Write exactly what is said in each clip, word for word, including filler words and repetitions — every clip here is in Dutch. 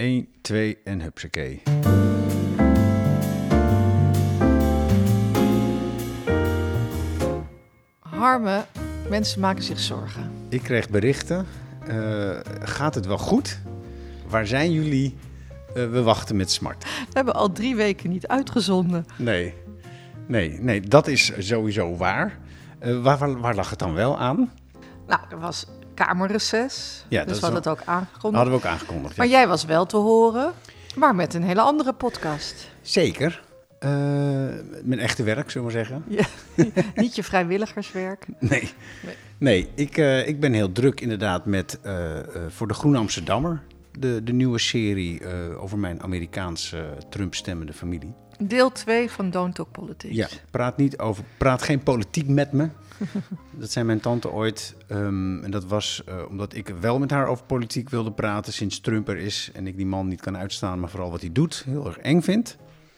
één, twee en hupsakee. Harme, mensen maken zich zorgen. Ik kreeg berichten. Uh, gaat het wel goed? Waar zijn jullie? Uh, we wachten met smart. We hebben al drie weken niet uitgezonden. Nee, nee, nee, dat is sowieso waar. Uh, waar, waar, waar lag het dan wel aan? Nou, er was kamerreces. Ja, dus dat we hadden wel... het ook aangekondigd. Hadden we ook aangekondigd, ja. Maar jij was wel te horen, maar met een hele andere podcast. Zeker. Uh, mijn echte werk, zullen we maar zeggen. Ja, niet je vrijwilligerswerk. Nee, nee. nee ik, uh, ik ben heel druk inderdaad met uh, uh, voor de Groene Amsterdammer. De, de nieuwe serie uh, over mijn Amerikaanse Trump-stemmende familie. Deel twee van Don't Talk Politics. Ja, praat, niet over, praat geen politiek met me. Dat zei mijn tante ooit. Um, en dat was uh, omdat ik wel met haar over politiek wilde praten sinds Trump er is. En ik die man niet kan uitstaan, maar vooral wat hij doet heel erg eng vind.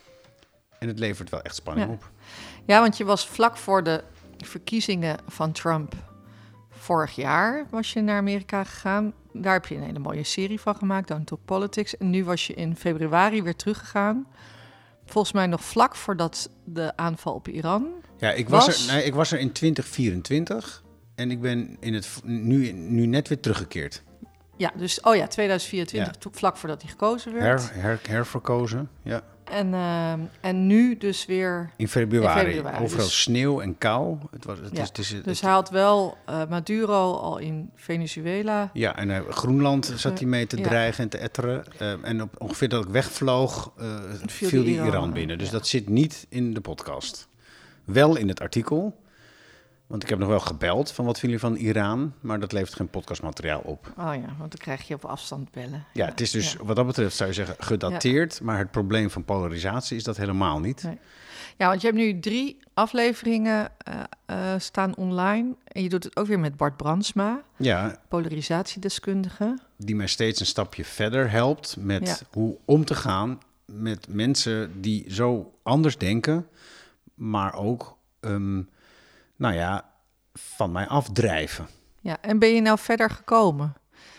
En het levert wel echt spanning ja. op. Ja, want je was vlak voor de verkiezingen van Trump vorig jaar was je naar Amerika gegaan. Daar heb je een hele mooie serie van gemaakt, Don't Talk Politics. En nu was je in februari weer teruggegaan. Volgens mij nog vlak voordat de aanval op Iran Ja, ik was, was... Er, nee, ik was er in twintig vierentwintig en ik ben in het, nu, nu net weer teruggekeerd. Ja, dus oh ja, twintig vierentwintig, Ja. vlak voordat hij gekozen werd. Her, her, herverkozen, ja. En, uh, en nu dus weer... In februari, in februari overal dus... sneeuw en kou. Het was, het ja. is, het is, het... Dus hij had wel uh, Maduro al in Venezuela. Ja, en uh, Groenland zat hij mee te ja. dreigen en te etteren. Uh, en op, ongeveer dat ik wegvloog, uh, viel, viel die Iran, Iran binnen. Dus ja. dat zit niet in de podcast. Wel in het artikel. Want ik heb nog wel gebeld van wat vinden jullie van Iran, maar dat levert geen podcastmateriaal op. Oh ja, want dan krijg je op afstand bellen. Ja, het is dus ja. wat dat betreft zou je zeggen gedateerd, ja. maar het probleem van polarisatie is dat helemaal niet. Nee. Ja, want je hebt nu drie afleveringen uh, uh, staan online en je doet het ook weer met Bart Brandsma, ja, polarisatiedeskundige. Die mij steeds een stapje verder helpt met ja. hoe om te gaan met mensen die zo anders denken, maar ook... Um, nou ja, van mij afdrijven. Ja, en ben je nou verder gekomen?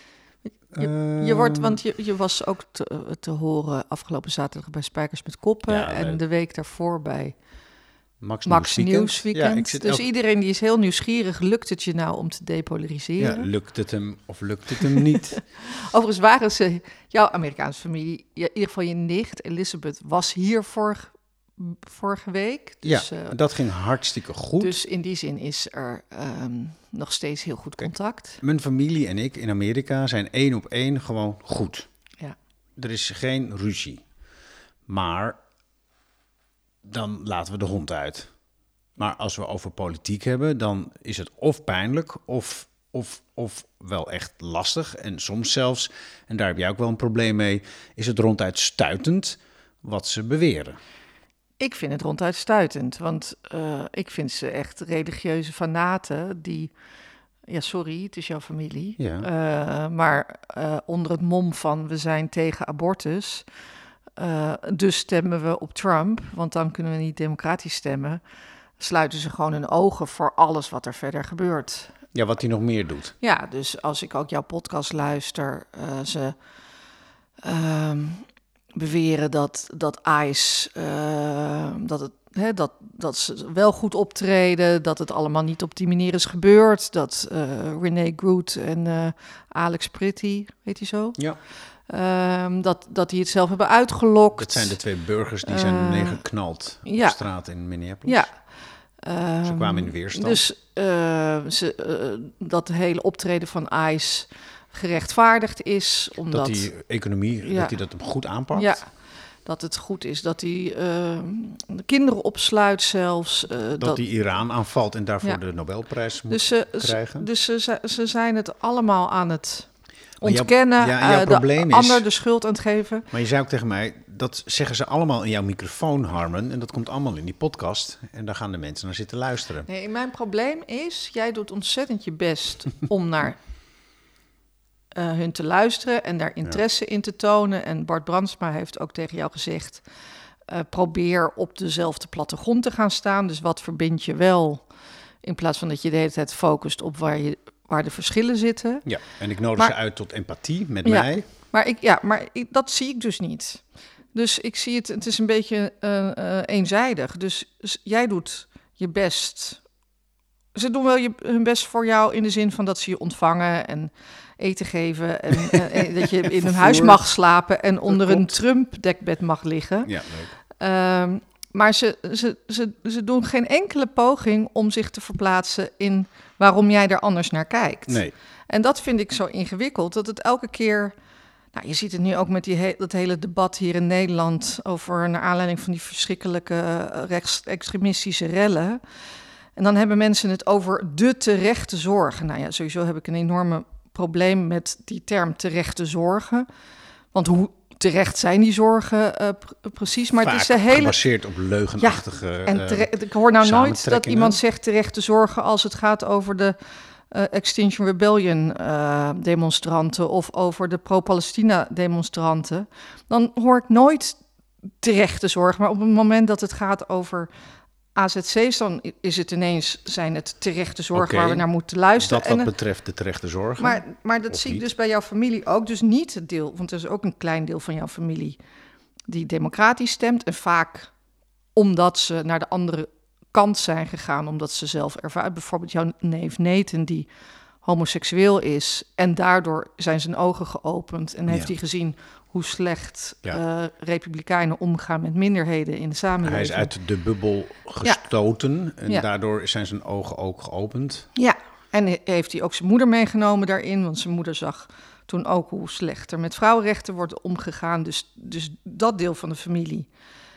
Je, je wordt, want je, je was ook te, te horen afgelopen zaterdag bij Spijkers met Koppen ja, en uh, de week daarvoor bij Max, Max Nieuwsweekend. Ja, ik zit dus elk... iedereen die is heel nieuwsgierig, lukt het je nou om te depolariseren? Ja, lukt het hem of lukt het hem niet? Overigens waren ze, jouw Amerikaanse familie, in ieder geval je nicht Elizabeth was hier vorig vorige week. Dus, ja, uh, dat ging hartstikke goed. Dus in die zin is er um, nog steeds heel goed contact. Kijk, mijn familie en ik in Amerika zijn één op één gewoon goed. Ja. Er is geen ruzie. Maar dan laten we de hond uit. Maar als we over politiek hebben, dan is het of pijnlijk of, of, of wel echt lastig. En soms zelfs, en daar heb jij ook wel een probleem mee, is het ronduit stuitend wat ze beweren. Ik vind het ronduit stuitend, want uh, ik vind ze echt religieuze fanaten die... Ja, sorry, het is jouw familie. Ja. Uh, maar uh, onder het mom van we zijn tegen abortus, uh, dus stemmen we op Trump, want dan kunnen we niet democratisch stemmen, sluiten ze gewoon hun ogen voor alles wat er verder gebeurt. Ja, wat hij nog meer doet. Ja, dus als ik ook jouw podcast luister, uh, ze... Uh, beweren dat, dat ICE, uh, dat, het, hè, dat, dat ze wel goed optreden, dat het allemaal niet op die manier is gebeurd, dat uh, René Groot en uh, Alex Pretty, weet je zo? Ja. Uh, dat, dat die het zelf hebben uitgelokt. Dat zijn de twee burgers die zijn uh, neergeknald op ja. straat in Minneapolis. Ja. Uh, ze kwamen in de weerstand. Dus uh, ze, uh, dat hele optreden van ICE gerechtvaardigd is. Omdat, dat die economie, ja. dat hij dat goed aanpakt. Ja, dat het goed is dat hij uh, de kinderen opsluit zelfs. Uh, dat, dat hij Iran aanvalt en daarvoor ja. de Nobelprijs moet dus, uh, krijgen. Dus ze, ze zijn het allemaal aan het ontkennen, jouw, ja, jouw uh, probleem de is, ander de schuld aan het geven. Maar je zei ook tegen mij, dat zeggen ze allemaal in jouw microfoon, Harmen. En dat komt allemaal in die podcast. En daar gaan de mensen naar zitten luisteren. Nee, mijn probleem is, jij doet ontzettend je best om naar... Uh, hun te luisteren en daar interesse ja. in te tonen. En Bart Brandsma heeft ook tegen jou gezegd... Uh, probeer op dezelfde plattegrond te gaan staan. Dus wat verbind je wel... in plaats van dat je de hele tijd focust op waar, je, waar de verschillen zitten. Ja, en ik nodig maar, ze uit tot empathie met ja, mij. Maar, ik, ja, maar ik, dat zie ik dus niet. Dus ik zie het, het is een beetje uh, uh, eenzijdig. Dus jij doet je best. Ze doen wel je, hun best voor jou in de zin van dat ze je ontvangen en eten geven. En, en, en dat je in een huis mag slapen en onder een Trump-dekbed mag liggen. Ja, leuk. Um, maar ze, ze, ze, ze doen geen enkele poging om zich te verplaatsen in waarom jij er anders naar kijkt. Nee. En dat vind ik zo ingewikkeld, dat het elke keer... Nou, je ziet het nu ook met die he- dat hele debat hier in Nederland over naar aanleiding van die verschrikkelijke rechtsextremistische rellen. En dan hebben mensen het over de terechte zorgen. Nou ja, sowieso heb ik een enorme probleem met die term terechte zorgen. Want hoe terecht zijn die zorgen uh, pr- precies? Maar Vaak het is de hele gebaseerd op leugenachtige. Ja, en tere- ik hoor nou nooit dat iemand zegt terechte zorgen als het gaat over de Uh, Extinction Rebellion uh, demonstranten of over de pro-Palestina demonstranten, dan hoor ik nooit terechte zorg. Maar op het moment dat het gaat over A Z C's, dan is het ineens, zijn het terechte zorgen okay, waar we naar moeten luisteren. Dat wat en, betreft de terechte zorgen. Maar, maar dat zie ik dus bij jouw familie ook. Dus niet het deel, want er is ook een klein deel van jouw familie die democratisch stemt. En vaak omdat ze naar de andere kant zijn gegaan, omdat ze zelf ervaren. Bijvoorbeeld jouw neef Nathan, die homoseksueel is. En daardoor zijn zijn ogen geopend. En heeft ja. hij gezien hoe slecht ja. uh, republikeinen omgaan met minderheden in de samenleving. Hij is uit de bubbel gestoten. Ja. En ja. daardoor zijn zijn ogen ook geopend. Ja, en heeft hij ook zijn moeder meegenomen daarin. Want zijn moeder zag toen ook hoe slecht er met vrouwenrechten wordt omgegaan. Dus, dus dat deel van de familie...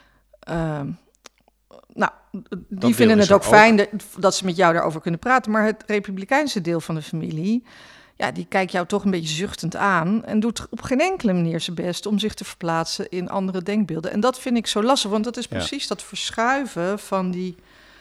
Uh, Nou, die dat vinden het ook, ook fijn dat, dat ze met jou daarover kunnen praten. Maar het republikeinse deel van de familie, ja, die kijkt jou toch een beetje zuchtend aan en doet op geen enkele manier zijn best om zich te verplaatsen in andere denkbeelden. En dat vind ik zo lastig, want dat is precies ja. dat verschuiven van die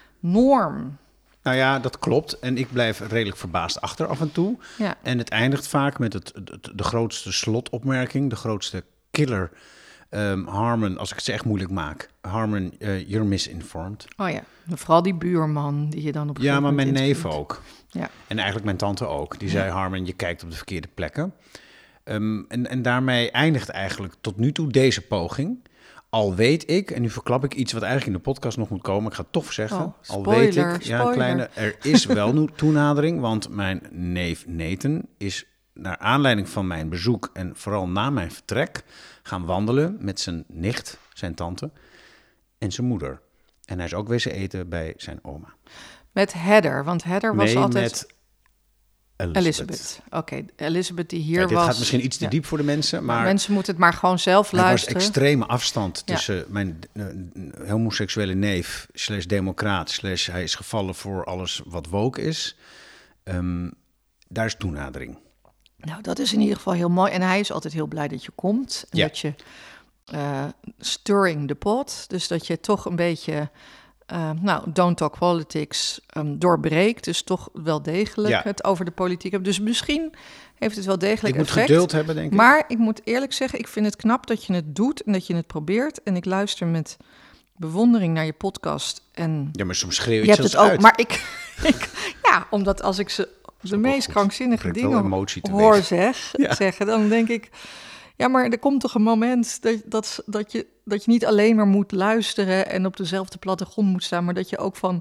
norm. Nou ja, dat klopt. En ik blijf redelijk verbaasd achter af en toe. Ja. En het eindigt vaak met het, het, de grootste slotopmerking, de grootste killer. Um, Harmon, als ik het ze echt moeilijk maak. Harmon, uh, you're misinformed. Oh ja, vooral die buurman die je dan op een Ja, maar mijn neef ook. Ja. En eigenlijk mijn tante ook. Die ja. zei, Harmon, je kijkt op de verkeerde plekken. Um, en, en daarmee eindigt eigenlijk tot nu toe deze poging. Al weet ik, en nu verklap ik iets wat eigenlijk in de podcast nog moet komen. Ik ga het toch zeggen. Oh, spoiler, Al weet ik, spoiler. ja, kleine, er is wel toenadering. Want mijn neef Nathan is naar aanleiding van mijn bezoek en vooral na mijn vertrek gaan wandelen met zijn nicht, zijn tante en zijn moeder. En hij is ook wezen eten bij zijn oma. Met Heather, want Heather was nee, altijd... met Elizabeth. Elizabeth, oké. Okay. Elizabeth die hier ja, dit was... Dit gaat misschien iets te ja. diep voor de mensen, maar... maar mensen moeten het maar gewoon zelf luisteren. Er was extreme afstand tussen ja. mijn uh, homoseksuele neef, slash democraat, slash hij is gevallen voor alles wat woke is. Um, daar is toenadering. Nou, dat is in ieder geval heel mooi. En hij is altijd heel blij dat je komt. En ja. dat je uh, stirring the pot, dus dat je toch een beetje, uh, nou, don't talk politics, um, doorbreekt. Dus toch wel degelijk ja. het over de politiek hebt. Dus misschien heeft het wel degelijk ik effect. Ik moet geduld hebben, denk ik. Maar ik moet eerlijk zeggen, ik vind het knap dat je het doet en dat je het probeert. En ik luister met bewondering naar je podcast. En ja, maar soms schreeuw je, je hebt het ook. uit. Maar ik, ik, ja, omdat als ik ze de meest krankzinnige dingen hoor zeg, ja. zeggen, dan denk ik, ja, maar er komt toch een moment dat, dat, dat, je, dat je niet alleen maar moet luisteren en op dezelfde plattegrond moet staan, maar dat je ook van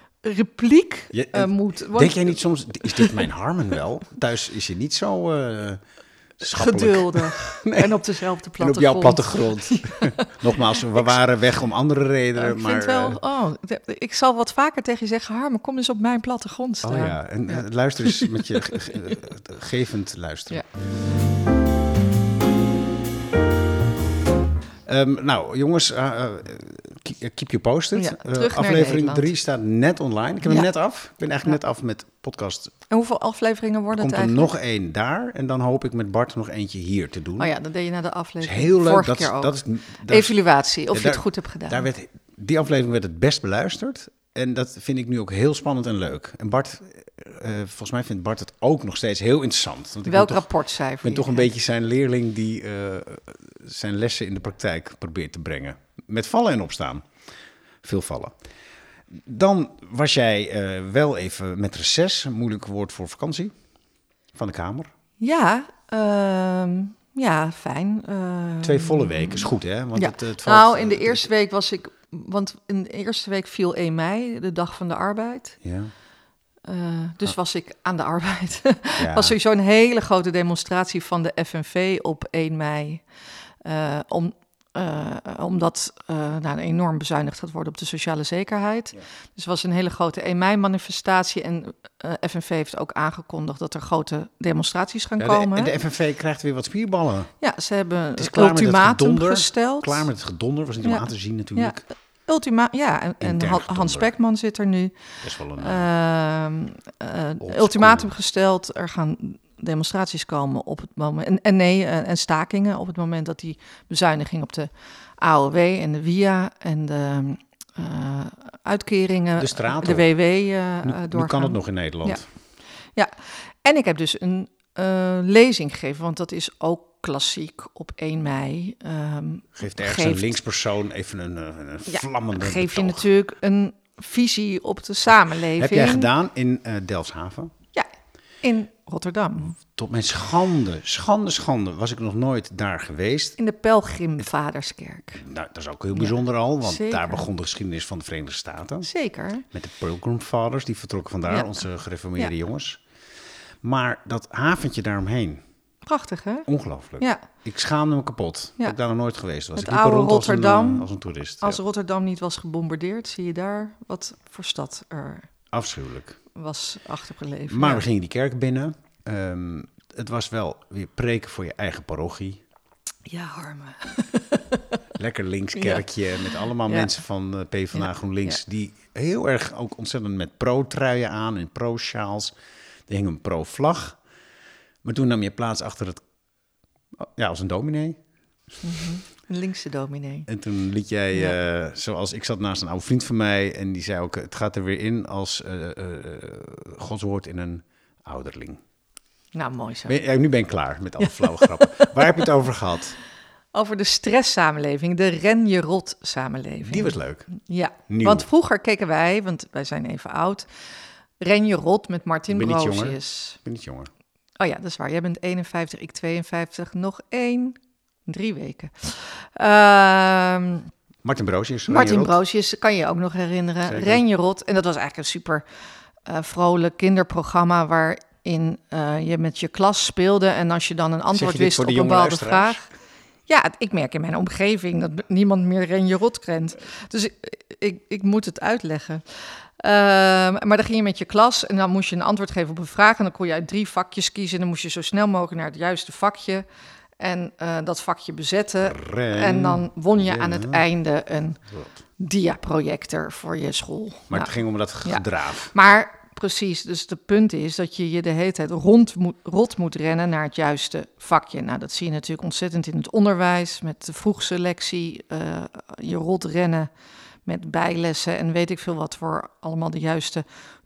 repliek ja, uh, moet... Want, denk jij niet soms, is dit mijn Harmon wel? Thuis is je niet zo uh, schappelijk. Geduldig nee. en op dezelfde plattegrond. En op jouw plattegrond. Nogmaals, we waren weg om andere redenen. Ik maar, vind wel, oh, ik zal wat vaker tegen je zeggen, Harmon, kom eens op mijn plattegrond staan. Oh ja, en ja. luister eens met je ge- ge- gevend luisteren. Ja. Um, nou, jongens, uh, uh, keep you posted. Ja, uh, aflevering drie staat net online. Ik heb ja. hem net af. Ik ben eigenlijk ja. net af met podcast. En hoeveel afleveringen worden er het eigenlijk? Er komt er nog één daar. En dan hoop ik met Bart nog eentje hier te doen. Oh ja, dat deed je na de aflevering. Dat is heel leuk. Vorige dat, keer ook. Dat is, dat Evaluatie, of ja, je daar, het goed hebt gedaan. Daar werd, die aflevering werd het best beluisterd. En dat vind ik nu ook heel spannend en leuk. En Bart, uh, volgens mij vindt Bart het ook nog steeds heel interessant. Want ik Welk ben rapportcijfer? Ik ben toch een beetje zijn leerling die uh, zijn lessen in de praktijk probeert te brengen. Met vallen en opstaan. Veel vallen. Dan was jij uh, wel even met reces, een moeilijk woord voor vakantie, van de Kamer. Ja, uh, Ja, fijn. Uh, Twee volle weken is goed, hè? Want ja. het, het valt, nou, in de uh, eerste week was ik... Want in de eerste week viel één mei, de dag van de arbeid. Ja. Uh, dus ah. was ik aan de arbeid. Ja. was sowieso een hele grote demonstratie van de F N V op één mei. Uh, om, uh, omdat uh, nou, enorm bezuinigd gaat worden op de sociale zekerheid. Ja. Dus het was een hele grote één mei-manifestatie. En uh, F N V heeft ook aangekondigd dat er grote demonstraties gaan ja, komen. En de, de F N V krijgt weer wat spierballen. Ja, ze hebben het is het ultimatum het gesteld. Klaar met het gedonder, was niet om ja. aan te zien natuurlijk. Ja. Ultima, ja, en, en Hans Spekman zit er nu. Best wel een uh, uh, ultimatum gesteld. Er gaan demonstraties komen op het moment. En, en nee, uh, en stakingen op het moment dat die bezuiniging op de A O W en de W I A en de uh, uitkeringen, de, straat, de W W uh, nu, doorgaan. Nu kan het nog in Nederland. Ja, ja. En ik heb dus een uh, lezing gegeven, want dat is ook klassiek op één mei. Um, geeft ergens geeft, een linkspersoon even een, een ja, vlammende geef betoog. Je natuurlijk een visie op de samenleving. Heb jij gedaan in uh, Delfshaven? Ja, in Rotterdam. Tot mijn schande, schande, schande was ik nog nooit daar geweest. In de Pelgrimvaderskerk. Nou, dat is ook heel bijzonder ja, al, want zeker. Daar begon de geschiedenis van de Verenigde Staten. Zeker. Met de Pilgrim Fathers, die vertrokken vandaar, ja. onze gereformeerde ja. jongens. Maar dat haventje daaromheen. Prachtig, hè? Ongelooflijk. Ja. Ik schaamde me kapot. Ja. Ik ben daar nog nooit geweest. Was. Het ik liep oude rond Rotterdam. Als een, uh, als een toerist. Als ja. Rotterdam niet was gebombardeerd, zie je daar wat voor stad er Afschuwelijk. was achtergebleven. Maar ja. we gingen die kerk binnen. Um, het was wel weer preken voor je eigen parochie. Ja, Harme. Lekker links kerkje ja. met allemaal ja. mensen van uh, PvdA ja. GroenLinks... Ja. die heel erg ook ontzettend met pro-truien aan en pro-sjaals. Er hing een pro-vlag. Maar toen nam je plaats achter het... Ja, als een dominee. Mm-hmm. Een linkse dominee. En toen liet jij, ja. uh, zoals ik zat naast een oude vriend van mij... en die zei ook, het gaat er weer in als uh, uh, Gods woord in een ouderling. Nou, mooi zo. Ben je, ja, nu ben ik klaar met alle flauwe grappen. Waar heb je het over gehad? Over de stresssamenleving, de ren-je-rot-samenleving. Die was leuk. Ja, Nieuw. Want vroeger keken wij, want wij zijn even oud... Ren-je-rot met Martin ben Broosius. Ik ben niet jonger. Oh ja, dat is waar. Jij bent eenenvijftig, ik tweeënvijftig. Nog één, drie weken. Uh, Martin Broosius. Martin Broosius, kan je je ook nog herinneren. Ren-je-rot. En dat was eigenlijk een super uh, vrolijk kinderprogramma... waarin uh, je met je klas speelde... en als je dan een antwoord wist op een bepaalde vraag... Ja, ik merk in mijn omgeving dat niemand meer Ren-je-rot kent. Dus ik, ik, ik moet het uitleggen. Uh, maar dan ging je met je klas en dan moest je een antwoord geven op een vraag... en dan kon je uit drie vakjes kiezen... en dan moest je zo snel mogelijk naar het juiste vakje... en uh, dat vakje bezetten. Ren, en dan won je ja. aan het einde een diaprojector voor je school. Maar nou, het ging om dat gedraaf. Ja. Maar precies, dus het punt is dat je je de hele tijd rond moet, rot moet rennen... naar het juiste vakje. Nou, dat zie je natuurlijk ontzettend in het onderwijs... met de vroegselectie, uh, je rot rennen... met bijlessen en weet ik veel wat voor allemaal de juiste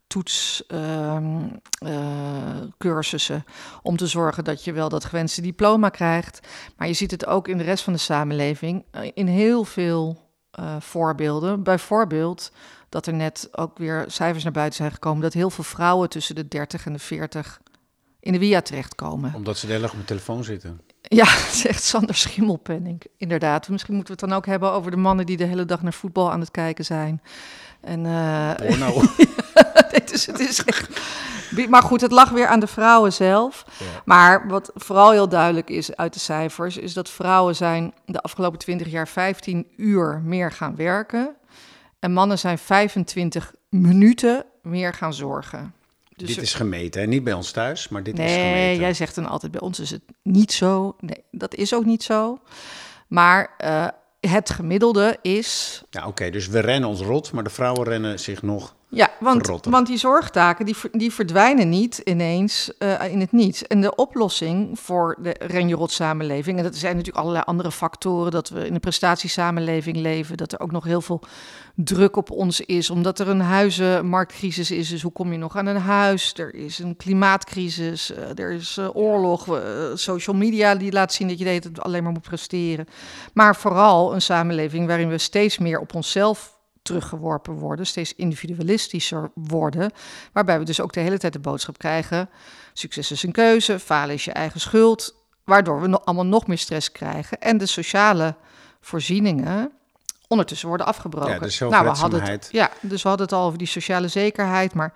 toetscursussen... Uh, uh, om te zorgen dat je wel dat gewenste diploma krijgt. Maar je ziet het ook in de rest van de samenleving uh, in heel veel uh, voorbeelden. Bijvoorbeeld dat er net ook weer cijfers naar buiten zijn gekomen... dat heel veel vrouwen tussen de dertig en de veertig in de W I A terechtkomen. Omdat ze de hele dag op de telefoon zitten. Ja, zegt Sander Schimmelpenninck, inderdaad. Misschien moeten we het dan ook hebben over de mannen... die de hele dag naar voetbal aan het kijken zijn. En, uh, Porno. het is, het is echt... Maar goed, het lag weer aan de vrouwen zelf. Ja. Maar wat vooral heel duidelijk is uit de cijfers... is dat vrouwen zijn de afgelopen twintig jaar vijftien uur meer gaan werken... en mannen zijn vijfentwintig minuten meer gaan zorgen. Dus dit is gemeten, hè? Niet bij ons thuis, maar dit nee, is gemeten. Nee, jij zegt dan altijd, bij ons is het niet zo. Nee, dat is ook niet zo. Maar uh, het gemiddelde is... Ja, oké, okay, dus we rennen ons rot, maar de vrouwen rennen zich nog Ja, want, want die zorgtaken die, die verdwijnen niet ineens uh, in het niets. En de oplossing voor de ren-je-rot-samenleving... en dat zijn natuurlijk allerlei andere factoren... dat we in een prestatiesamenleving leven... dat er ook nog heel veel druk op ons is... omdat er een huizenmarktcrisis is. Dus hoe kom je nog aan een huis? Er is een klimaatcrisis, uh, er is uh, oorlog... Uh, social media die laat zien dat je de hele tijd alleen maar moet presteren. Maar vooral een samenleving waarin we steeds meer op onszelf... teruggeworpen worden, steeds individualistischer worden, waarbij we dus ook de hele tijd de boodschap krijgen, succes is een keuze, falen is je eigen schuld, waardoor we no- allemaal nog meer stress krijgen. En de sociale voorzieningen ondertussen worden afgebroken. Ja, de nou, we hadden zelfredzaamheid. het, ja, dus we hadden het al over die sociale zekerheid, maar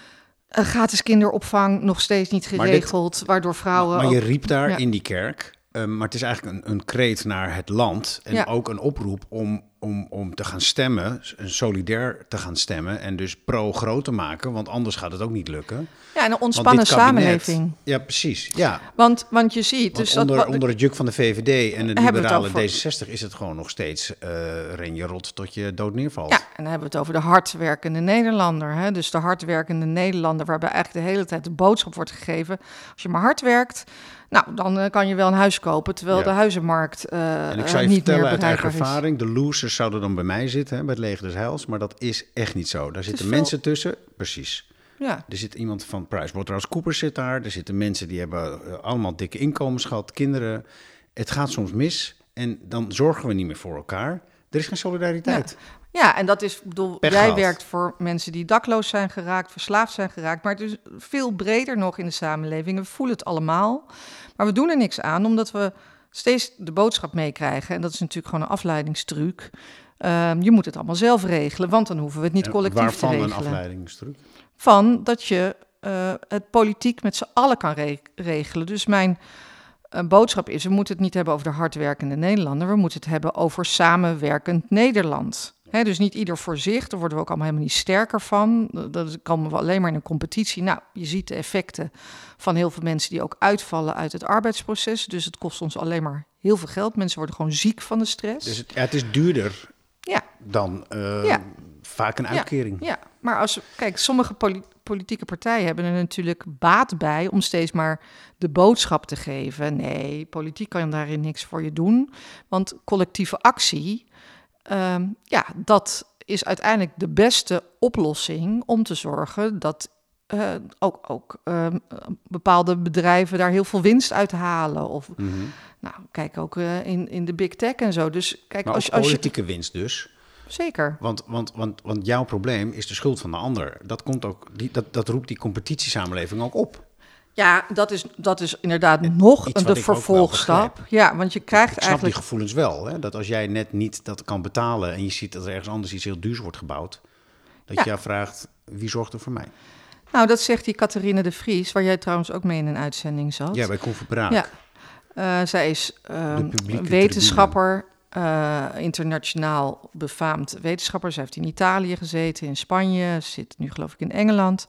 uh, gratis kinderopvang nog steeds niet geregeld, dit, waardoor vrouwen... Maar, maar je ook, riep daar ja. in die kerk, um, maar het is eigenlijk een, een kreet naar het land en ja. ook een oproep om, om, om te gaan stemmen, solidair te gaan stemmen en dus pro-groot te maken, want anders gaat het ook niet lukken. Ja, en een ontspannen kabinet, samenleving. Ja, precies. Ja. Want, want je ziet... Want dus onder, dat, onder het juk van de V V D en de liberale over... D zesenzestig is het gewoon nog steeds uh, ren je rot tot je dood neervalt. Ja, en dan hebben we het over de hardwerkende Nederlander. Hè? Dus de hardwerkende Nederlander, waarbij eigenlijk de hele tijd de boodschap wordt gegeven. Als je maar hard werkt, nou, dan uh, kan je wel een huis kopen, terwijl ja. de huizenmarkt uh, En ik zou je niet vertellen meer uit eigen bereikbaar is. ervaring, de losers zouden dan bij mij zitten, hè, bij het Leger des Heils, maar dat is echt niet zo. Daar zitten veel... mensen tussen, precies. Ja. Er zit iemand van PricewaterhouseCoopers zit daar. Er zitten mensen die hebben uh, allemaal dikke inkomens gehad, kinderen. Het gaat soms mis en dan zorgen we niet meer voor elkaar. Er is geen solidariteit. Ja, ja en dat is, bedoel, Pech jij gehad. werkt voor mensen die dakloos zijn geraakt, verslaafd zijn geraakt. Maar het is veel breder nog in de samenleving. We voelen het allemaal. Maar we doen er niks aan, omdat we steeds de boodschap meekrijgen. En dat is natuurlijk gewoon een afleidingstruc. Uh, je moet het allemaal zelf regelen, want dan hoeven we het niet en collectief te regelen. Waarvan een afleidingstruc? Van dat je uh, het politiek met z'n allen kan re- regelen. Dus mijn uh, boodschap is, we moeten het niet hebben over de hardwerkende Nederlander. We moeten het hebben over samenwerkend Nederland. He, dus niet ieder voor zich, daar worden we ook allemaal helemaal niet sterker van. Dat komen we alleen maar in een competitie. Nou, je ziet de effecten van heel veel mensen die ook uitvallen uit het arbeidsproces. Dus het kost ons alleen maar heel veel geld. Mensen worden gewoon ziek van de stress. Dus het, ja, het is duurder ja. dan uh, ja. vaak een uitkering. Ja, ja. Maar als kijk, sommige poli- politieke partijen hebben er natuurlijk baat bij om steeds maar de boodschap te geven. Nee, politiek kan daarin niks voor je doen. Want collectieve actie, um, ja, dat is uiteindelijk de beste oplossing om te zorgen dat uh, ook, ook um, bepaalde bedrijven daar heel veel winst uit halen. Of, mm-hmm. nou, kijk ook uh, in, in de big tech en zo. Dus kijk, maar als, ook als politieke je... winst dus. Zeker. Want, want, want, want jouw probleem is de schuld van de ander. Dat, komt ook, die, dat, dat roept die competitiesamenleving ook op. Ja, dat is, dat is inderdaad en nog een de vervolgstap. Ja, want je krijgt ik snap eigenlijk... die gevoelens wel. Hè? Dat als jij net niet dat kan betalen en je ziet dat er ergens anders iets heel duurs wordt gebouwd, dat ja. je jou vraagt, wie zorgt er voor mij? Nou, dat zegt die Catharine de Vries, waar jij trouwens ook mee in een uitzending zat. Ja, bij Converbraak. Ja. Uh, zij is uh, wetenschapper, uh, internationaal befaamd wetenschapper. Zij heeft in Italië gezeten, in Spanje, zit nu geloof ik in Engeland.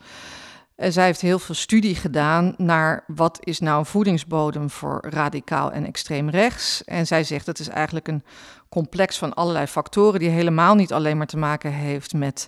En zij heeft heel veel studie gedaan naar wat is nou een voedingsbodem voor radicaal en extreem rechts. En zij zegt dat is eigenlijk een complex van allerlei factoren die helemaal niet alleen maar te maken heeft met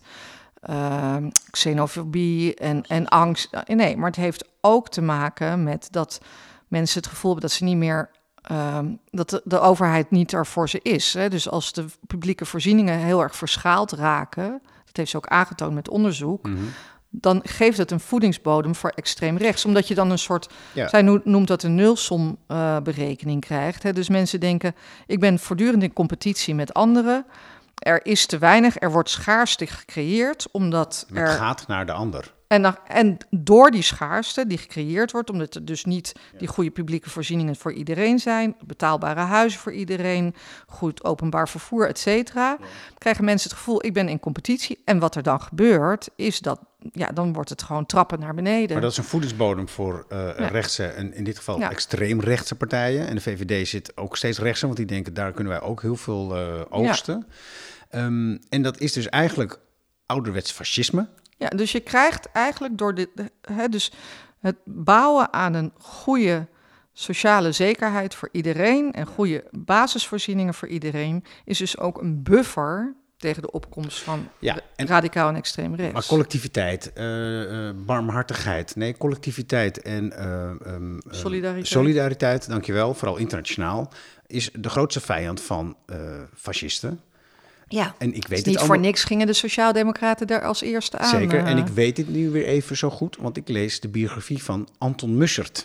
uh, xenofobie en, en angst. Nee, maar het heeft ook te maken met dat mensen het gevoel hebben dat ze niet meer, uh, dat de, de overheid niet er voor ze is. Hè? Dus als de publieke voorzieningen heel erg verschaald raken, dat heeft ze ook aangetoond met onderzoek, mm-hmm. dan geeft het een voedingsbodem voor extreem rechts. Omdat je dan een soort, ja. zij noemt dat een nulsom uh, berekening krijgt. Hè? Dus mensen denken, ik ben voortdurend in competitie met anderen. Er is te weinig, er wordt schaarste gecreëerd, omdat het er... Het gaat naar de ander. En, dan, en door die schaarste die gecreëerd wordt, omdat er dus niet die goede publieke voorzieningen voor iedereen zijn, betaalbare huizen voor iedereen, goed openbaar vervoer, et cetera, ja. krijgen mensen het gevoel, ik ben in competitie. En wat er dan gebeurt, is dat, ja, dan wordt het gewoon trappen naar beneden. Maar dat is een voedingsbodem voor uh, ja. rechtse, en in dit geval ja. extreem rechtse partijen. En de V V D zit ook steeds rechtser, want die denken, daar kunnen wij ook heel veel uh, oogsten. Ja. Um, en dat is dus eigenlijk ouderwets fascisme. Ja, dus je krijgt eigenlijk door dit, hè, dus het bouwen aan een goede sociale zekerheid voor iedereen en goede basisvoorzieningen voor iedereen, is dus ook een buffer tegen de opkomst van ja, en, radicaal en extreem rechts. Maar collectiviteit, uh, uh, barmhartigheid, nee, collectiviteit en uh, um, solidariteit. solidariteit, dankjewel, vooral internationaal, is de grootste vijand van uh, fascisten. Ja, en ik weet dus het niet allemaal... voor niks gingen de Sociaaldemocraten daar als eerste aan. Zeker, uh... en ik weet het nu weer even zo goed, want ik lees de biografie van Anton Mussert.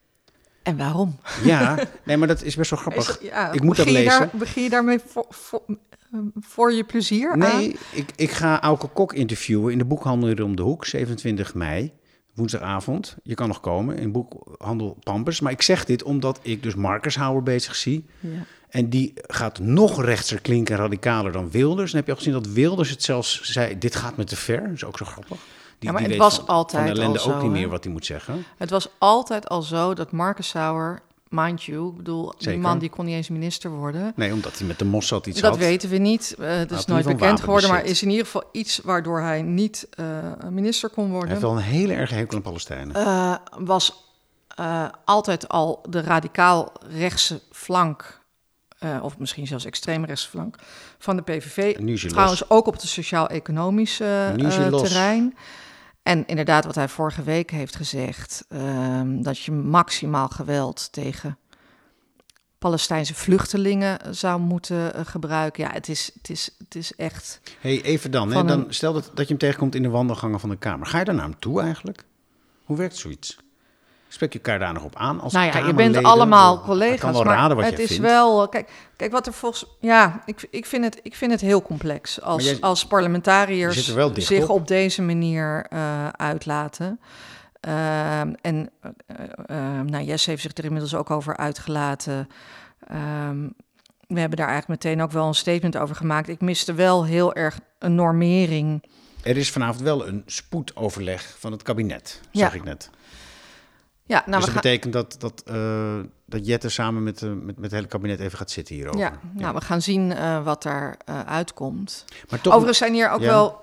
En waarom? Ja, nee, maar dat is best wel grappig. Is, ja, ik moet dat lezen. Daar, begin je daarmee voor, voor, voor je plezier nee, aan? Nee, ik, ik ga Auke Kok interviewen in de boekhandel hier om de hoek, zevenentwintig mei. woensdagavond. Je kan nog komen in boekhandel Pampers. Maar ik zeg dit omdat ik dus Marcus-Houwer bezig zie. Ja. En die gaat nog rechtser klinken en radicaler dan Wilders. En heb je al gezien dat Wilders het zelfs zei, dit gaat me te ver. Dat is ook zo grappig. Die, ja, maar die het weet was van, altijd van ellende al zo, ook niet hè? meer wat hij moet zeggen. Het was altijd al zo dat Marcus-Houwer, mind you, ik bedoel, Zeker. die man die kon niet eens minister worden. Nee, omdat hij met de Mossad iets Dat had. weten we niet. Uh, het is Had nooit hij van bekend geworden, maar wapenbezit. is in ieder geval iets waardoor hij niet uh, minister kon Hij worden. heeft wel een hele erge hekel aan Palestijnen. Uh, was uh, altijd al de radicaal rechtse flank, uh, of misschien zelfs extreem rechtse flank, van de P V V. Nu is hij Trouwens los. ook op het sociaal-economische Nu is hij uh, los. terrein. En inderdaad, wat hij vorige week heeft gezegd, uh, dat je maximaal geweld tegen Palestijnse vluchtelingen zou moeten uh, gebruiken. Ja, het is, het is, het is echt... Hey, even dan. Hè, Van dan een- stel dat, dat je hem tegenkomt in de wandelgangen van de Kamer. Ga je daar naar hem toe eigenlijk? Hoe werkt zoiets? Spreek je elkaar daar nog op aan als Nou ja, je Kamerleden? bent allemaal Ik collega's, kan wel maar raden wat het je is vindt. wel... Kijk, kijk, wat er volgens... Ja, ik, ik, vind het, ik vind het heel complex als, Maar jij- als je parlementariërs zit er wel dicht zich op. op deze manier uh, uitlaten. Uh, en uh, uh, nou, Jesse heeft zich er inmiddels ook over uitgelaten. Um, we hebben daar eigenlijk meteen ook wel een statement over gemaakt. Ik miste wel heel erg een normering. Er is vanavond wel een spoedoverleg van het kabinet, Ja. zag ik net. Ja, nou, dus we dat gaan... betekent dat, dat, uh, dat Jette samen met, uh, met, met het hele kabinet even gaat zitten hierover. Ja, nou, we gaan zien uh, wat daar uh, uitkomt. Maar toch, Overigens zijn hier ook ja. wel...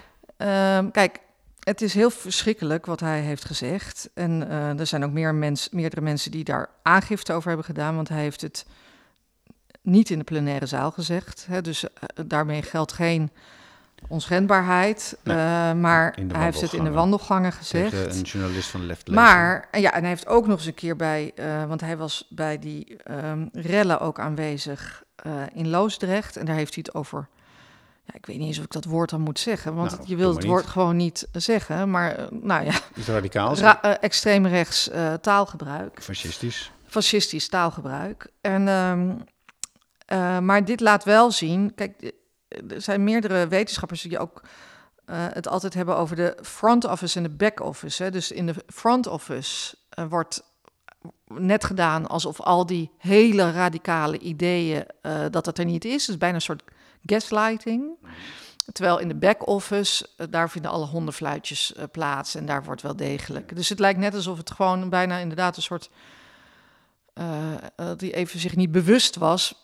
Uh, kijk, het is heel verschrikkelijk wat hij heeft gezegd. En uh, er zijn ook meer mens, meerdere mensen die daar aangifte over hebben gedaan. Want hij heeft het niet in de plenaire zaal gezegd. Hè, dus uh, daarmee geldt geen onschendbaarheid. Nee, uh, maar in de hij heeft het in de wandelgangen. wandelgangen gezegd. Tegen een journalist van Left Maar, ja, en hij heeft ook nog eens een keer bij, uh, want hij was bij die um, rellen ook aanwezig uh, in Loosdrecht. En daar heeft hij het over, ja, ik weet niet eens of ik dat woord dan moet zeggen, want Nou, je doe wil maar het niet. woord gewoon niet zeggen. Maar, uh, nou ja, Iets radicaals, ra- uh, extreemrechts uh, taalgebruik, fascistisch. fascistisch taalgebruik. En, um, uh, maar dit laat wel zien, kijk, er zijn meerdere wetenschappers die ook uh, het altijd hebben over de front office en de back office. Hè. Dus in de front office uh, wordt net gedaan alsof al die hele radicale ideeën, uh, dat dat er niet is. Dus bijna een soort gaslighting. Terwijl in de back office, uh, daar vinden alle hondenfluitjes uh, plaats en daar wordt wel degelijk. Dus het lijkt net alsof het gewoon bijna inderdaad een soort, uh, uh, die even zich niet bewust was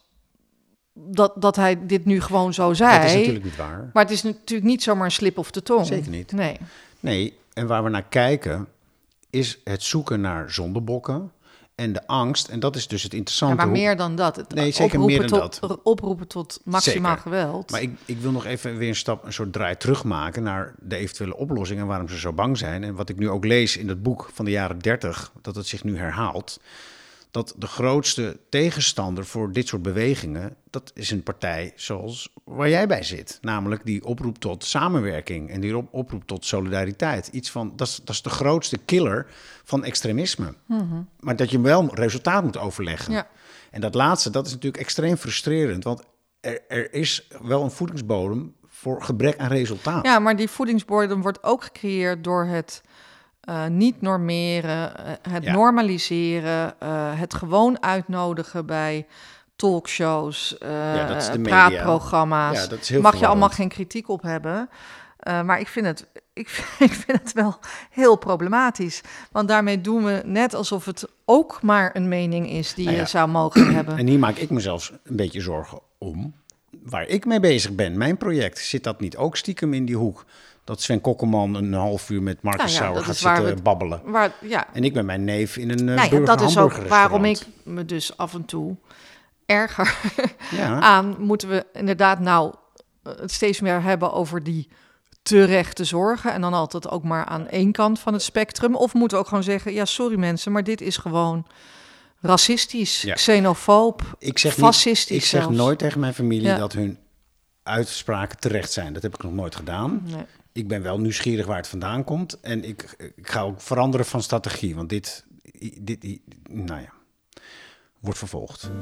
dat, dat hij dit nu gewoon zo zei. Dat is natuurlijk niet waar. Maar het is natuurlijk niet zomaar een slip of de tong. Zeker niet. Nee. Nee, en waar we naar kijken is het zoeken naar zondebokken en de angst. En dat is dus het Ja, interessante. maar hoe- meer dan dat. Het Nee, zeker meer dan tot, dat. Oproepen tot maximaal Zeker. geweld. Maar ik, ik wil nog even weer een stap, een soort draai terugmaken naar de eventuele oplossing en waarom ze zo bang zijn. En wat ik nu ook lees in het boek van de jaren dertig, dat het zich nu herhaalt. Dat de grootste tegenstander voor dit soort bewegingen, dat is een partij zoals waar jij bij zit. Namelijk die oproep tot samenwerking en die op- oproep tot solidariteit. Iets van, dat is, dat is de grootste killer van extremisme. Mm-hmm. Maar dat je wel resultaat moet overleggen. Ja. En dat laatste, dat is natuurlijk extreem frustrerend. Want er, er is wel een voedingsbodem voor gebrek aan resultaat. Ja, maar die voedingsbodem wordt ook gecreëerd door het uh, niet normeren, uh, het Ja. normaliseren, uh, het gewoon uitnodigen bij talkshows, uh, Ja, dat is de media. praatprogramma's. Ja, dat is heel Mag je allemaal verwarrend. geen kritiek op hebben. Uh, maar ik vind, het, ik, ik vind het wel heel problematisch. Want daarmee doen we net alsof het ook maar een mening is die Nou ja. je zou mogen hebben. En hier maak ik me zelfs een beetje zorgen om. Waar ik mee bezig ben, mijn project, zit dat niet ook stiekem in die hoek? Dat Sven Kokkelman een half uur met Marcus Nou ja, Sauer dat gaat is waar zitten we- babbelen. Waar, ja, En ik ben mijn neef in een uh, nou ja, burger dat is ook waarom ik hamburgerrestaurant. me dus af en toe erger Ja. aan. Moeten we inderdaad nou uh, het steeds meer hebben over die terechte zorgen en dan altijd ook maar aan één kant van het spectrum? Of moeten we ook gewoon zeggen, ja, sorry mensen, maar dit is gewoon racistisch, Ja. xenofoob, Ik zeg, niet, fascistisch ik zeg zelfs. nooit tegen mijn familie Ja. dat hun uitspraken terecht zijn. Dat heb ik nog nooit gedaan. Nee. Ik ben wel nieuwsgierig waar het vandaan komt. En ik, ik ga ook veranderen van strategie. Want dit, dit, dit nou ja, wordt vervolgd.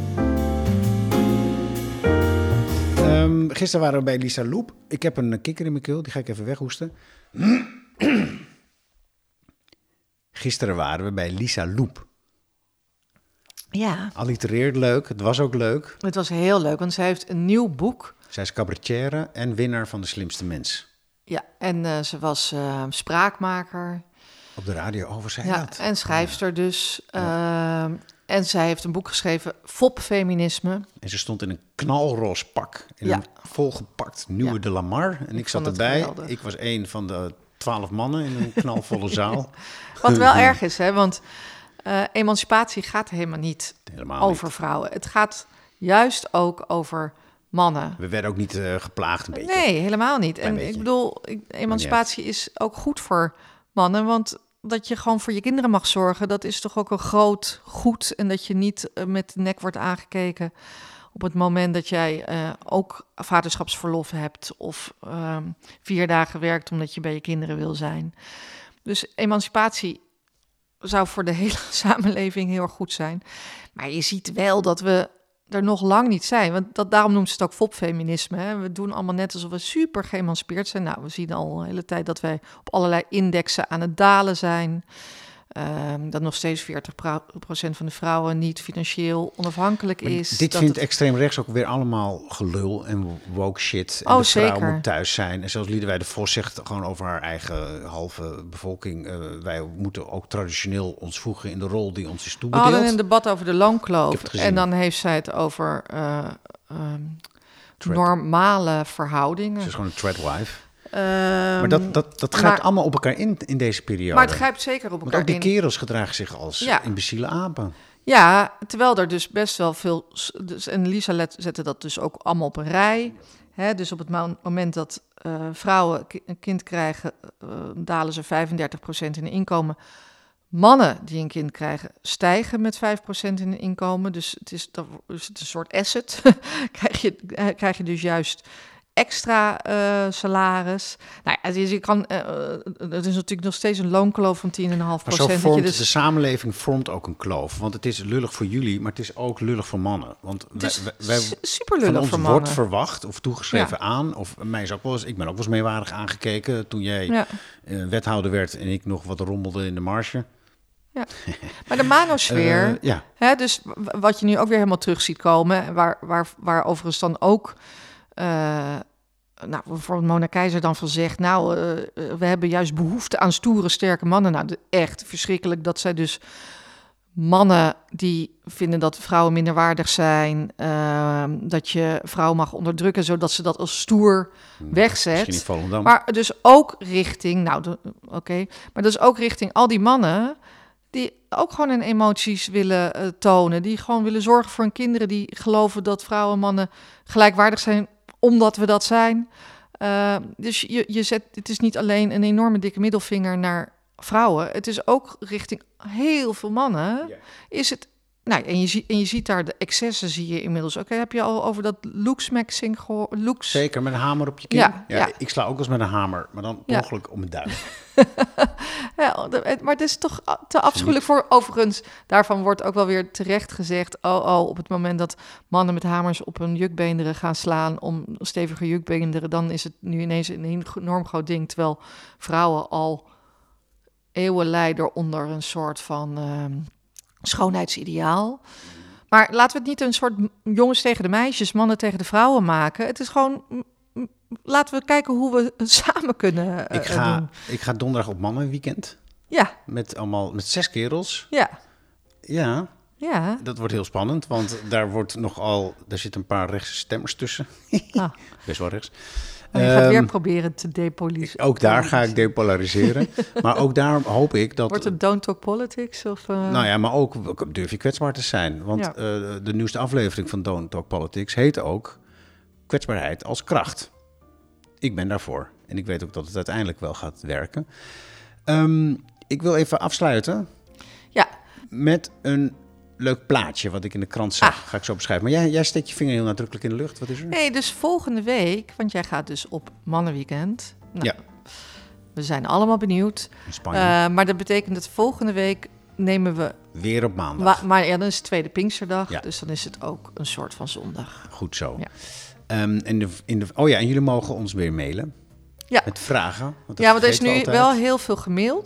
Um, gisteren waren we bij Lisa Loep. Ik heb een kikker in mijn keel. Die ga ik even weghoesten. Gisteren waren we bij Lisa Loep. Ja. Allitereerd leuk, het was ook leuk. Het was heel leuk, want zij heeft een nieuw boek. Zij is cabaretière en winnaar van De Slimste Mens. Ja, en uh, ze was uh, spraakmaker. Op de radio, over zei ja, dat. En schrijfster ja. dus. Ja. Uh, en zij heeft een boek geschreven, Fop-feminisme. En ze stond in een knalroze pak. In ja. een volgepakt nieuwe ja. de Lamar. En ik, ik zat erbij. Geweldig. Ik was een van de twaalf mannen in een knalvolle zaal. Wat wel erg is, hè, want uh, emancipatie gaat helemaal niet helemaal over niet. vrouwen. Het gaat juist ook over mannen. We werden ook niet uh, geplaagd een beetje. Nee, helemaal niet. Klein en beetje. ik bedoel, emancipatie is ook goed voor mannen, want dat je gewoon voor je kinderen mag zorgen, dat is toch ook een groot goed. En dat je niet uh, met de nek wordt aangekeken op het moment dat jij uh, ook vaderschapsverlof hebt of uh, vier dagen werkt omdat je bij je kinderen wil zijn. Dus emancipatie zou voor de hele samenleving heel erg goed zijn. Maar je ziet wel dat we er nog lang niet zijn. Want dat, daarom noemt ze het ook fopfeminisme. Hè? We doen allemaal net alsof we super geëmancipeerd zijn. Nou, we zien al een hele tijd dat wij op allerlei indexen aan het dalen zijn. Um, dat nog steeds veertig procent van de vrouwen niet financieel onafhankelijk is. Maar dit dat vindt het... extreem rechts ook weer allemaal gelul en woke shit. En oh, de vrouw zeker. moet thuis zijn. En zoals Liedewij de Vos zegt, gewoon over haar eigen halve bevolking. Uh, wij moeten ook traditioneel ons voegen in de rol die ons is toebedeeld. We hadden een debat over de loonkloof. En dan heeft zij het over uh, um, normale verhoudingen. Ze is gewoon een tradwife. Um, maar dat, dat, dat grijpt maar, allemaal op elkaar in in deze periode. Maar het grijpt zeker op elkaar in. Want ook die kerels gedragen zich als ja. imbeciele apen. Ja, terwijl er dus best wel veel... Dus, en Lisa let, zette dat dus ook allemaal op een rij. Hè, dus op het moment dat uh, vrouwen een kind krijgen, uh, dalen ze vijfendertig procent in inkomen. Mannen die een kind krijgen, stijgen met vijf procent in inkomen. Dus het is, dat is het een soort asset. krijg, je, krijg je dus juist extra uh, salaris. Nou ja, dus je kan, uh, het is natuurlijk nog steeds een loonkloof van tien komma vijf procent. Maar zo vormt dus... de samenleving vormt ook een kloof. Want het is lullig voor jullie, maar het is ook lullig voor mannen. Want wij, wij, super lullig van ons voor wordt mannen. verwacht of toegeschreven ja. aan. Of mij is ook wel eens, ik ben ook wel eens meewarig aangekeken toen jij ja. uh, wethouder werd en ik nog wat rommelde in de marge. Ja, maar de manosfeer, uh, ja. hè, dus wat je nu ook weer helemaal terug ziet komen, waar, waar, waar overigens dan ook, uh, nou, bijvoorbeeld Mona Keizer dan van zegt, nou, uh, we hebben juist behoefte aan stoere, sterke mannen. Nou, de, echt verschrikkelijk dat zij dus mannen die vinden dat vrouwen minderwaardig zijn, uh, dat je vrouwen mag onderdrukken, zodat ze dat als stoer wegzet. Maar dus ook richting, nou, oké, okay, maar dus ook richting al die mannen die ook gewoon hun emoties willen uh, tonen. Die gewoon willen zorgen voor hun kinderen. Die geloven dat vrouwen en mannen gelijkwaardig zijn, omdat we dat zijn. Uh, dus je, je zet, het is niet alleen een enorme dikke middelvinger naar vrouwen. Het is ook richting heel veel mannen. Ja. Is het, nou, en, je zie, en je ziet daar de excessen, zie je inmiddels. Oké, okay, heb je al over dat looksmaxing gehoord? Looks... Zeker, met een hamer op je kin. Ja, ja, ja. Ik sla ook wel eens met een hamer, maar dan ja. ongeluk om mijn duim. ja, maar het is toch te afschuwelijk voor. Overigens, daarvan wordt ook wel weer terecht gezegd, oh, oh, op het moment dat mannen met hamers op hun jukbeenderen gaan slaan om stevige jukbeenderen, dan is het nu ineens een enorm groot ding, terwijl vrouwen al eeuwen lijden onder een soort van uh, schoonheidsideaal. Maar laten we het niet een soort jongens tegen de meisjes, mannen tegen de vrouwen maken. Het is gewoon, laten we kijken hoe we het samen kunnen uh, ik ga, doen. Ik ga donderdag op mannenweekend. Ja. Met allemaal, met zes kerels. Ja. Ja. Ja. Dat wordt heel spannend, want daar wordt nogal, daar zitten een paar rechtse stemmers tussen. ah. Best wel rechts. Maar je gaat um, weer proberen te depolariseren. Ook daar ga ik depolariseren. Maar ook daar hoop ik dat... Wordt het Don't Talk Politics? Of, uh... Nou ja, maar ook durf je kwetsbaar te zijn. Want ja. uh, de nieuwste aflevering van Don't Talk Politics heet ook kwetsbaarheid als kracht. Ik ben daarvoor. En ik weet ook dat het uiteindelijk wel gaat werken. Um, ik wil even afsluiten. Ja. Met een leuk plaatje wat ik in de krant zag. Ah. Ga ik zo beschrijven. Maar jij, jij steekt je vinger heel nadrukkelijk in de lucht. Wat is er? Nee, dus volgende week, want jij gaat dus op Mannenweekend. Nou, ja. We zijn allemaal benieuwd. In Spanje. Uh, maar dat betekent dat volgende week nemen we... Weer op maandag. Wa- maar ja, dan is het tweede Pinksterdag. Ja. Dus dan is het ook een soort van zondag. Goed zo. Ja. Um, in de, in de, oh ja, en jullie mogen ons weer mailen. Ja. Met vragen. Want ja, want er is nu altijd. wel heel veel gemaild.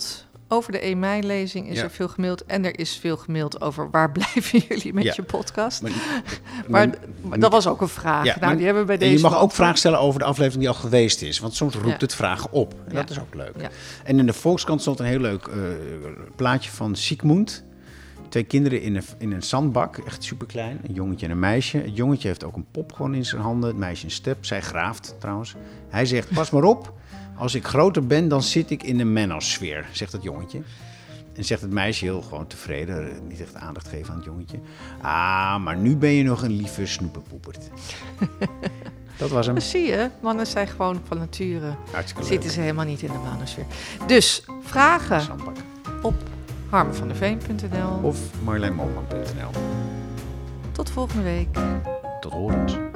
over de een mei-lezing is Ja. er veel gemaild. En er is veel gemaild over waar blijven jullie met Ja. je podcast. Maar, Maar, maar- maar dat was ook een vraag. Ja, nou, maar- die hebben we bij en deze je mag ook beantwoord. vragen stellen over de aflevering die al geweest is. Want soms roept Ja. het vragen op. En Ja. dat is ook leuk. Ja. En in de Volkskrant stond een heel leuk eh, plaatje van Sigmund. Twee kinderen in een, in een zandbak, echt superklein. Een jongetje en een meisje. Het jongetje heeft ook een pop gewoon in zijn handen. Het meisje een step. Zij graaft trouwens. Hij zegt, pas maar op. Als ik groter ben, dan zit ik in de manosfeer, zegt het jongetje. En zegt het meisje heel gewoon tevreden, niet echt aandacht geven aan het jongetje. Ah, maar nu ben je nog een lieve snoepenpoepert. Dat was hem. Dat zie je, mannen zijn gewoon van nature. Hartstikke leuk. Zitten ze helemaal niet in de manosfeer. Dus vragen Zandbak. op harmvandeveen punt n l. Of marlijnmolman punt n l. Tot volgende week. Tot horens.